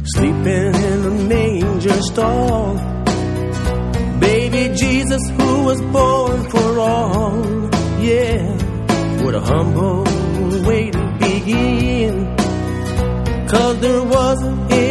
sleeping in a manger stall. Baby Jesus, who was born for all. Yeah, what a humble way to begin. 'Cause there wasn't